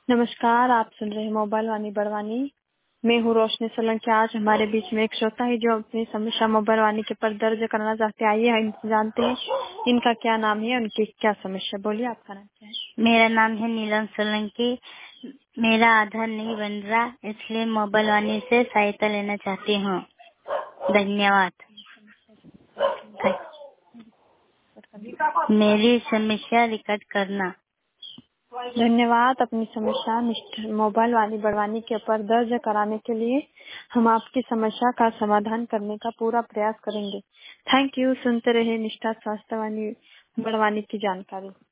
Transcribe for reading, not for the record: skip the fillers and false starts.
नमस्कार, आप सुन रहे हैं मोबाइल वाणी बड़वानी। मैं हूँ रोशनी सोलंकी। आज हमारे बीच में एक श्रोता है जो अपनी समस्या मोबाइल वाणी के पर दर्ज करना चाहते हैं। आइए हम जानते हैं इनका क्या नाम है, उनकी क्या समस्या। बोलिए, आपका नाम क्या है? मेरा नाम है नीलम सोलंकी। मेरा आधार नहीं बन रहा, इसलिए मोबाइल वाणी से सहायता लेना चाहती हूँ। धन्यवाद। मेरी समस्या रिकॉर्ड करना। धन्यवाद। अपनी समस्या मोबाइल वाणी बड़वानी के ऊपर दर्ज कराने के लिए हम आपकी समस्या का समाधान करने का पूरा प्रयास करेंगे। Thank you. सुनते रहे निष्ठा स्वास्थ्य वाणी बड़वानी की जानकारी।